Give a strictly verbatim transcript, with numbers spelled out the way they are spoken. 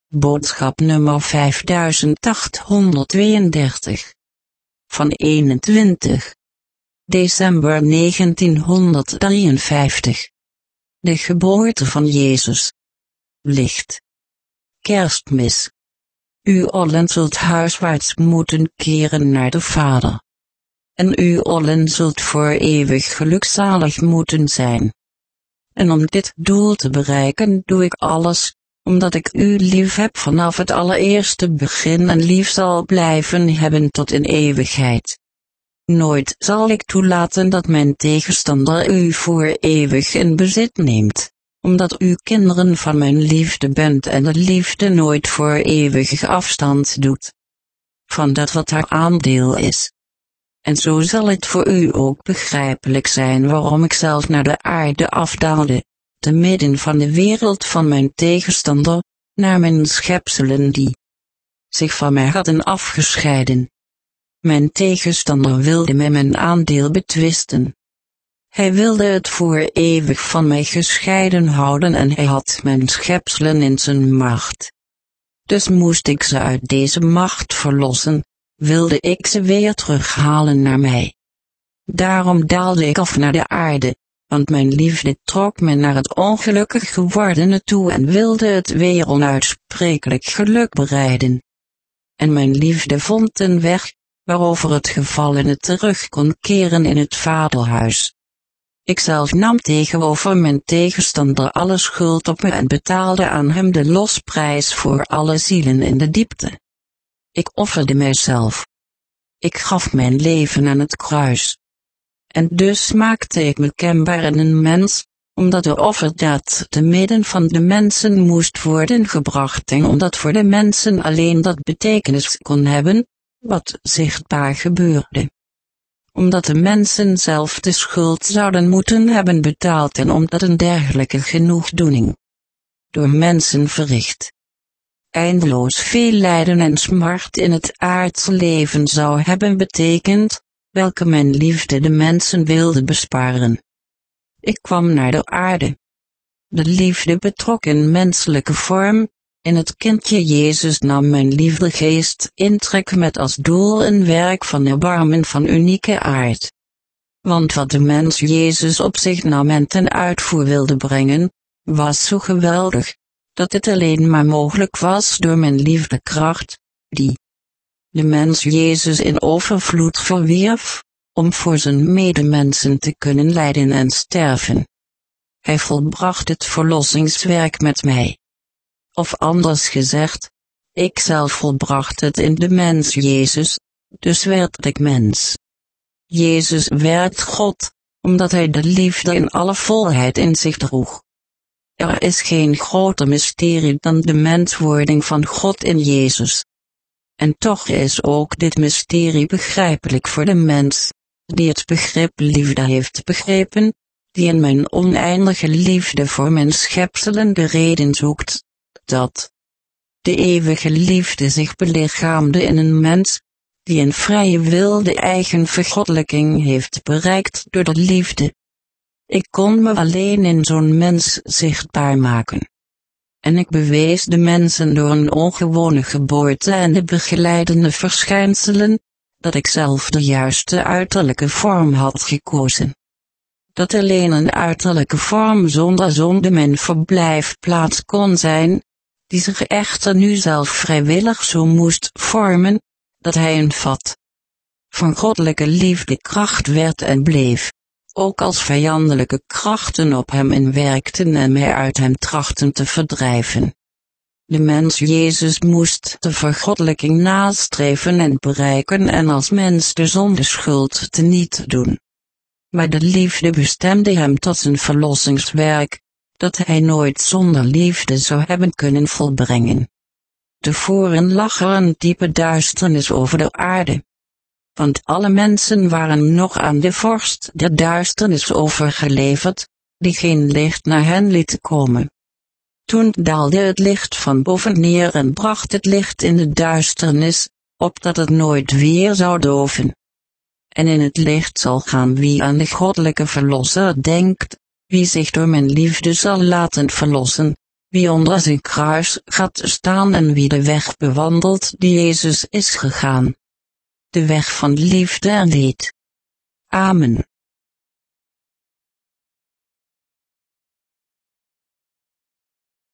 Boodschap nummer vijfduizend achthonderdtweeëndertig. Van eenentwintig december negentienhonderddrieënvijftig. De geboorte van Jezus. Licht. Kerstmis. U allen zult huiswaarts moeten keren naar de Vader. En u allen zult voor eeuwig gelukzalig moeten zijn. En om dit doel te bereiken doe ik alles, omdat ik u lief heb vanaf het allereerste begin en lief zal blijven hebben tot in eeuwigheid. Nooit zal ik toelaten dat mijn tegenstander u voor eeuwig in bezit neemt, omdat u kinderen van mijn liefde bent en de liefde nooit voor eeuwig afstand doet van dat wat haar aandeel is. En zo zal het voor u ook begrijpelijk zijn waarom ik zelf naar de aarde afdaalde, te midden van de wereld van mijn tegenstander, naar mijn schepselen die zich van mij hadden afgescheiden. Mijn tegenstander wilde mij mijn aandeel betwisten. Hij wilde het voor eeuwig van mij gescheiden houden en hij had mijn schepselen in zijn macht. Dus moest ik ze uit deze macht verlossen, wilde ik ze weer terughalen naar mij. Daarom daalde ik af naar de aarde, want mijn liefde trok me naar het ongelukkig gewordene toe en wilde het weer onuitsprekelijk geluk bereiden. En mijn liefde vond een weg, waarover het gevallene terug kon keren in het vaderhuis. Ikzelf nam tegenover mijn tegenstander alle schuld op me en betaalde aan hem de losprijs voor alle zielen in de diepte. Ik offerde mijzelf. Ik gaf mijn leven aan het kruis. En dus maakte ik me kenbaar in een mens, omdat de offerdaad te midden van de mensen moest worden gebracht en omdat voor de mensen alleen dat betekenis kon hebben, wat zichtbaar gebeurde. Omdat de mensen zelf de schuld zouden moeten hebben betaald en omdat een dergelijke genoegdoening door mensen verricht eindeloos veel lijden en smart in het aardse leven zou hebben betekend, welke mijn liefde de mensen wilde besparen. Ik kwam naar de aarde. De liefde betrok in menselijke vorm, in het kindje Jezus nam mijn liefdegeest intrek met als doel een werk van erbarmen van unieke aard. Want wat de mens Jezus op zich nam en ten uitvoer wilde brengen, was zo geweldig, dat het alleen maar mogelijk was door mijn liefdekracht, die de mens Jezus in overvloed verwierf, om voor zijn medemensen te kunnen lijden en sterven. Hij volbracht het verlossingswerk met mij. Of anders gezegd, ik zelf volbracht het in de mens Jezus, dus werd ik mens. Jezus werd God, omdat hij de liefde in alle volheid in zich droeg. Er is geen groter mysterie dan de menswording van God in Jezus. En toch is ook dit mysterie begrijpelijk voor de mens, die het begrip liefde heeft begrepen, die in mijn oneindige liefde voor mijn schepselen de reden zoekt, dat de eeuwige liefde zich belichaamde in een mens, die in vrije wil de eigen vergoddelijking heeft bereikt door de liefde. Ik kon me alleen in zo'n mens zichtbaar maken. En ik bewees de mensen door een ongewone geboorte en de begeleidende verschijnselen, dat ik zelf de juiste uiterlijke vorm had gekozen. Dat alleen een uiterlijke vorm zonder zonde mijn verblijfplaats kon zijn, die zich echter nu zelf vrijwillig zo moest vormen, dat hij een vat van goddelijke liefdekracht werd en bleef, ook als vijandelijke krachten op hem inwerkten en mij uit hem trachten te verdrijven. De mens Jezus moest de vergoddelijking nastreven en bereiken en als mens de zondeschuld teniet doen. Maar de liefde bestemde hem tot zijn verlossingswerk, dat hij nooit zonder liefde zou hebben kunnen volbrengen. Tevoren lag er een diepe duisternis over de aarde. Want alle mensen waren nog aan de vorst der duisternis overgeleverd, die geen licht naar hen liet komen. Toen daalde het licht van boven neer en bracht het licht in de duisternis, opdat het nooit weer zou doven. En in het licht zal gaan wie aan de goddelijke verlosser denkt, wie zich door mijn liefde zal laten verlossen, wie onder zijn kruis gaat staan en wie de weg bewandelt die Jezus is gegaan. De weg van liefde en leed. Amen.